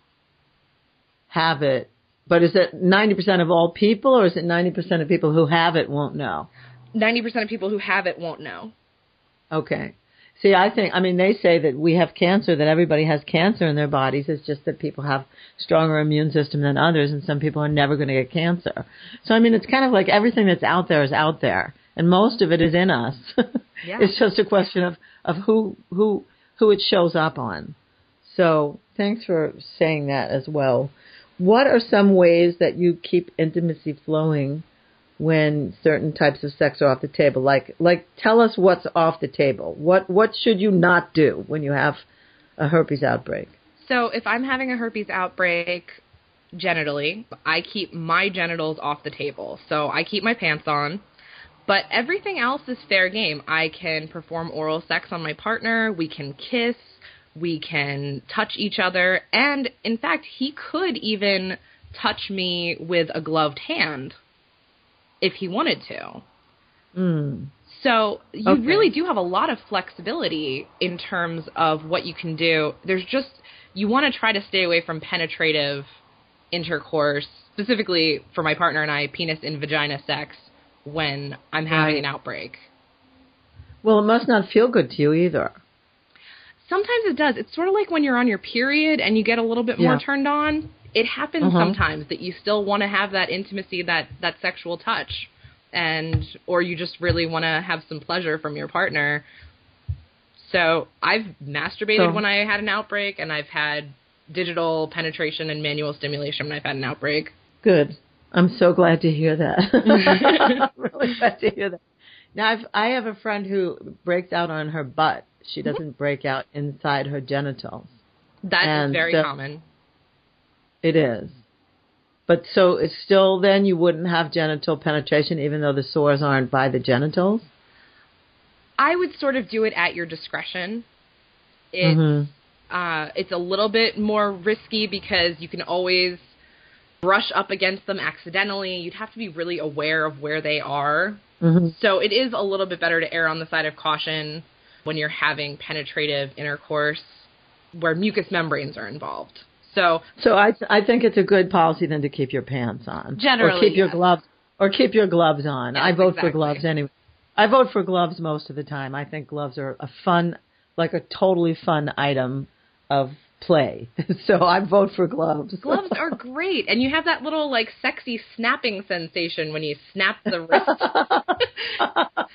Speaker 4: have it. But is it ninety percent of all people, or is it ninety percent of people who have it won't know?
Speaker 12: ninety percent of people who have it won't know.
Speaker 4: Okay. See, I think, I mean, they say that we have cancer, that everybody has cancer in their bodies. It's just that people have stronger immune system than others, and some people are never going to get cancer. So, I mean, it's kind of like everything that's out there is out there, and most of it is in us.
Speaker 12: Yeah.
Speaker 4: It's just a question of, of who, who, who it shows up on. So, thanks for saying that as well. What are some ways that you keep intimacy flowing when certain types of sex are off the table? Like, like, tell us what's off the table. What, what should you not do when you have a herpes outbreak?
Speaker 12: So if I'm having a herpes outbreak genitally, I keep my genitals off the table. So I keep my pants on, but everything else is fair game. I can perform oral sex on my partner. We can kiss. We can touch each other. And in fact, he could even touch me with a gloved hand if he wanted to.
Speaker 4: Mm.
Speaker 12: So you
Speaker 4: Okay.
Speaker 12: really do have a lot of flexibility in terms of what you can do. There's just, you want to try to stay away from penetrative intercourse, specifically for my partner and I, penis in vagina sex, when I'm having
Speaker 4: Right.
Speaker 12: an outbreak.
Speaker 4: Well, it must not feel good to you either.
Speaker 12: Sometimes it does. It's sort of like when you're on your period and you get a little bit more
Speaker 4: Yeah.
Speaker 12: turned on. it happens
Speaker 4: Uh-huh.
Speaker 12: sometimes that you still want to have that intimacy, that, that sexual touch, and or you just really want to have some pleasure from your partner. So I've masturbated
Speaker 4: So-
Speaker 12: when I had an outbreak, and I've had digital penetration and manual stimulation when I've had an outbreak.
Speaker 4: Good. I'm so glad to hear that. I'm really glad to hear that. Now, I've, I have a friend who breaks out on her butt. She doesn't break out inside her genitals.
Speaker 12: That
Speaker 4: And
Speaker 12: is very
Speaker 4: so-
Speaker 12: common.
Speaker 4: It is. But so it's still then you wouldn't have genital penetration even though the sores aren't by the genitals?
Speaker 12: I would sort of do it at your discretion. It's,
Speaker 4: Mhm.
Speaker 12: uh, it's a little bit more risky because you can always brush up against them accidentally. You'd have to be really aware of where they are.
Speaker 4: Mhm.
Speaker 12: So it is a little bit better to err on the side of caution when you're having penetrative intercourse where mucous membranes are involved. So
Speaker 4: So I I think it's a good policy then to keep your pants on.
Speaker 12: Generally,
Speaker 4: or keep your
Speaker 12: yes.
Speaker 4: gloves or keep your gloves on.
Speaker 12: Yes,
Speaker 4: I vote
Speaker 12: exactly.
Speaker 4: for gloves anyway. I vote for gloves most of the time. I think gloves are a fun, like a totally fun item of play. So I vote for gloves.
Speaker 12: gloves are great, and you have that little like sexy snapping sensation when you snap the wrist.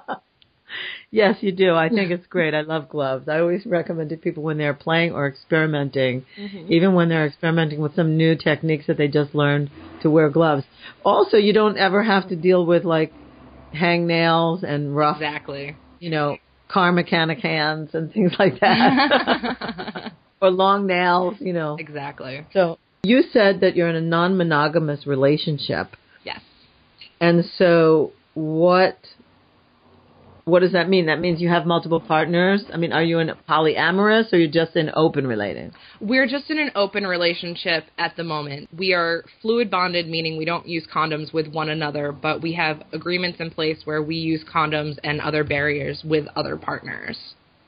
Speaker 4: Yes, you do. I think it's great. I love gloves. I always recommend to people when they're playing or experimenting,
Speaker 12: Mhm.
Speaker 4: even when they're experimenting with some new techniques that they just learned, to wear gloves. Also, you don't ever have to deal with like hangnails and rough,
Speaker 12: Exactly.
Speaker 4: you know, car mechanic hands and things like that. Or long nails, you know.
Speaker 12: Exactly.
Speaker 4: So you said that you're in a non-monogamous relationship.
Speaker 12: Yes.
Speaker 4: And so what what does that mean? That means you have multiple partners? I mean, are you in polyamorous or you're just in open relating?
Speaker 12: We're just in an open relationship at the moment. We are fluid bonded, meaning we don't use condoms with one another, but we have agreements in place where we use condoms and other barriers with other partners.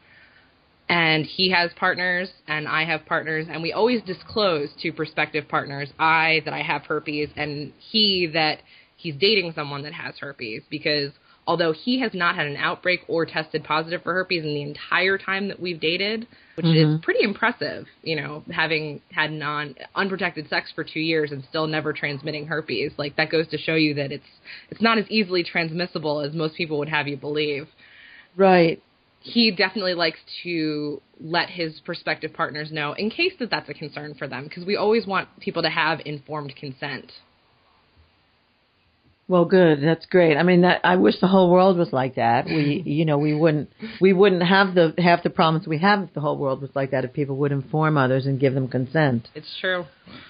Speaker 12: And he has partners and I have partners, and we always disclose to prospective partners, I, that I have herpes, and he, that he's dating someone that has herpes, because although he has not had an outbreak or tested positive for herpes in the entire time that we've dated, which
Speaker 4: Mhm.
Speaker 12: is pretty impressive, you know, having had non unprotected sex for two years and still never transmitting herpes. Like, that goes to show you that it's it's not as easily transmissible as most people would have you believe.
Speaker 4: Right.
Speaker 12: He definitely likes to let his prospective partners know in case that that's a concern for them, because we always want people to have informed consent.
Speaker 4: Well, good. That's great. I mean, that, I wish the whole world was like that. We, you know, we wouldn't, we wouldn't have the half the problems we have if the whole world was like that. If people would inform others and give them consent.
Speaker 12: It's true.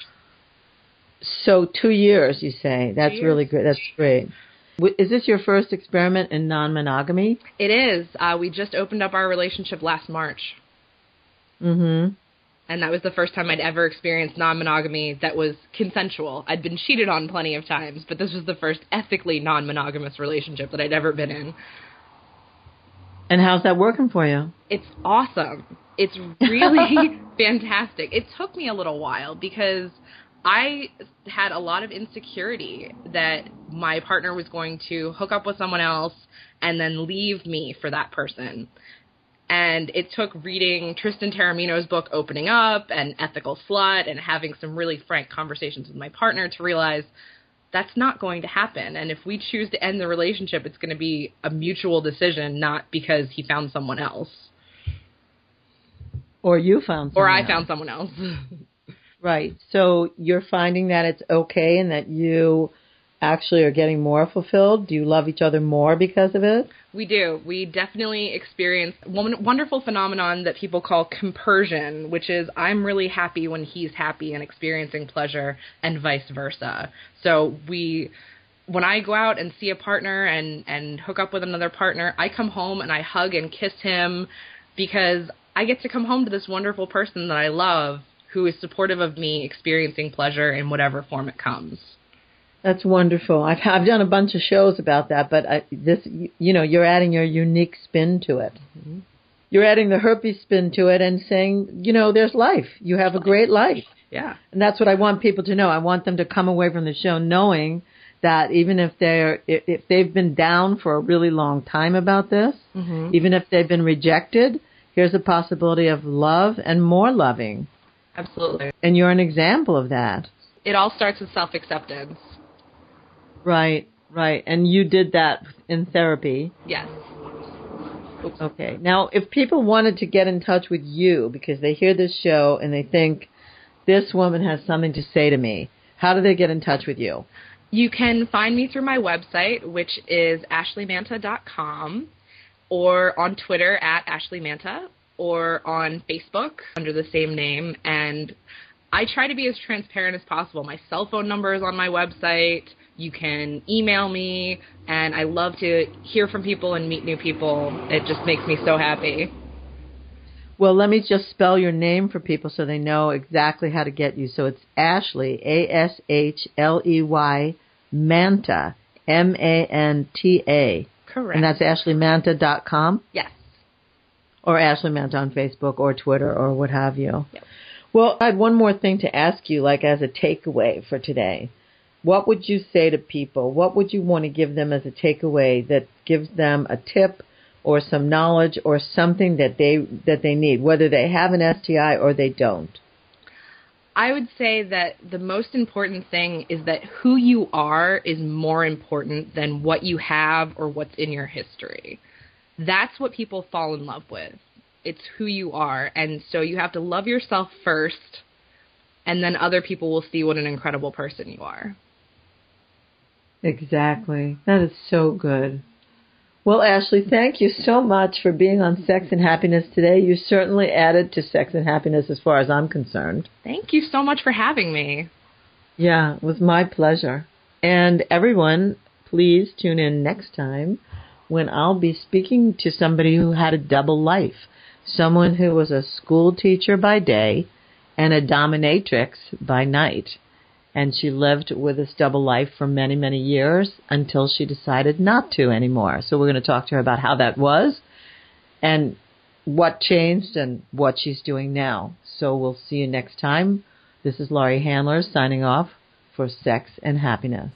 Speaker 4: So two years, you say? That's
Speaker 12: years.
Speaker 4: really good. That's great. W- Is this your first experiment in non-monogamy?
Speaker 12: It is. Uh, we just opened up our relationship last March.
Speaker 4: Mm-hmm.
Speaker 12: And that was the first time I'd ever experienced non-monogamy that was consensual. I'd been cheated on plenty of times, but this was the first ethically non-monogamous relationship that I'd ever been in.
Speaker 4: And how's that working for you?
Speaker 12: It's awesome. It's really fantastic. It took me a little while because I had a lot of insecurity that my partner was going to hook up with someone else and then leave me for that person. And it took reading Tristan Taormino's book, Opening Up, and Ethical Slut, and having some really frank conversations with my partner to realize that's not going to happen. And if we choose to end the relationship, it's going to be a mutual decision, not because he found someone else.
Speaker 4: Or you found someone
Speaker 12: Or I
Speaker 4: else.
Speaker 12: found someone else.
Speaker 4: Right. So you're finding that it's okay and that you actually are getting more fulfilled? Do you love each other more because of it?
Speaker 12: We do. We definitely experience one wonderful phenomenon that people call compersion, which is I'm really happy when he's happy and experiencing pleasure, and vice versa. So we, when I go out and see a partner and, and hook up with another partner, I come home and I hug and kiss him because I get to come home to this wonderful person that I love who is supportive of me experiencing pleasure in whatever form it comes.
Speaker 4: That's wonderful. I've I've done a bunch of shows about that, but I, this, you know, you're adding your unique spin to it. Mm-hmm. You're adding the herpes spin to it and saying, you know, there's life. You have a great life.
Speaker 12: Yeah.
Speaker 4: And that's what I want people to know. I want them to come away from the show knowing that even if they're if, if they've been down for a really long time about this,
Speaker 12: Mm-hmm.
Speaker 4: even if they've been rejected, here's a possibility of love and more loving.
Speaker 12: Absolutely.
Speaker 4: And you're an example of that.
Speaker 12: It all starts with self-acceptance.
Speaker 4: Right, right. And you did that in therapy.
Speaker 12: Yes.
Speaker 4: Okay. Now, if people wanted to get in touch with you because they hear this show and they think, this woman has something to say to me, how do they get in touch with you?
Speaker 12: You can find me through my website, which is ashley manta dot com, or on Twitter at Ashley Manta, or on Facebook under the same name. And I try to be as transparent as possible. My cell phone number is on my website. You can email me, and I love to hear from people and meet new people. It just makes me so happy.
Speaker 4: Well, let me just spell your name for people so they know exactly how to get you. So it's Ashley, A S H L E Y, Manta, M A N T A.
Speaker 12: Correct.
Speaker 4: And that's ashley manta dot com?
Speaker 12: Yes.
Speaker 4: Or Ashley Manta on Facebook or Twitter or what have you.
Speaker 12: Yep.
Speaker 4: Well, I had one more thing to ask you, like as a takeaway for today. What would you say to people? What would you want to give them as a takeaway that gives them a tip or some knowledge or something that they that they need, whether they have an S T I or they don't?
Speaker 12: I would say that the most important thing is that who you are is more important than what you have or what's in your history. That's what people fall in love with. It's who you are. And so you have to love yourself first, and then other people will see what an incredible person you are.
Speaker 4: Exactly. That is so good. Well, Ashley, thank you so much for being on Sex and Happiness today. You certainly added to Sex and Happiness as far as I'm concerned.
Speaker 12: Thank you so much for having me.
Speaker 4: Yeah, it was my pleasure. And everyone, please tune in next time when I'll be speaking to somebody who had a double life, someone who was a school teacher by day and a dominatrix by night. And she lived with this double life for many, many years until she decided not to anymore. So we're going to talk to her about how that was and what changed and what she's doing now. So we'll see you next time. This is Laurie Handler signing off for Sex and Happiness.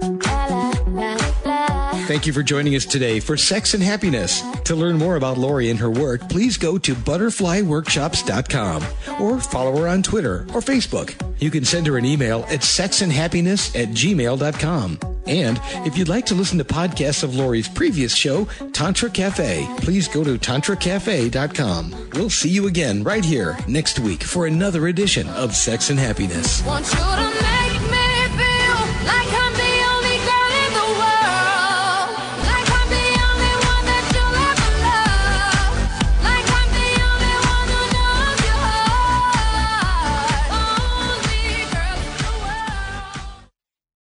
Speaker 2: Thank you for joining us today for Sex and Happiness. To learn more about Laurie and her work, please go to butterfly workshops dot com or follow her on Twitter or Facebook. You can send her an email at sexandhappiness at gmail dot com. And if you'd like to listen to podcasts of Laurie's previous show, Tantra Cafe, please go to tantra cafe dot com. We'll see you again right here next week for another edition of Sex and Happiness.
Speaker 3: Want you to